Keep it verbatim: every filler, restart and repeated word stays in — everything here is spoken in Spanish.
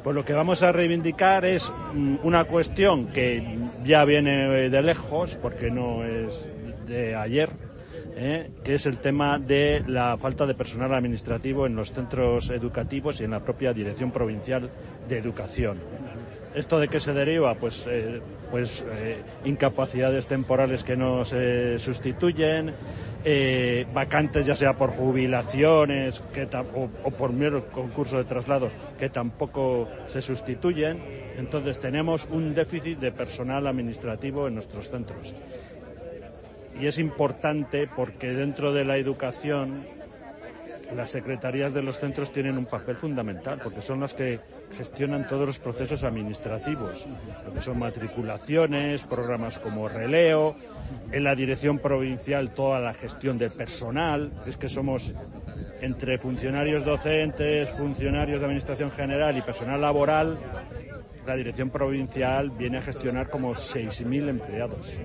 Pues lo que vamos a reivindicar es una cuestión que ya viene de lejos, porque no es de ayer, ¿eh? que es el tema de la falta de personal administrativo en los centros educativos y en la propia Dirección Provincial de Educación. ¿Esto de qué se deriva? Pues, eh, pues eh, incapacidades temporales que no se sustituyen, eh, vacantes ya sea por jubilaciones que o, o por mero concurso de traslados que tampoco se sustituyen. Entonces tenemos un déficit de personal administrativo en nuestros centros. Y es importante porque dentro de la educación las secretarías de los centros tienen un papel fundamental, porque son las que gestionan todos los procesos administrativos, lo que son matriculaciones, programas como Releo, en la dirección provincial toda la gestión del personal, es que somos entre funcionarios docentes, funcionarios de administración general y personal laboral, la dirección provincial viene a gestionar como seis mil empleados.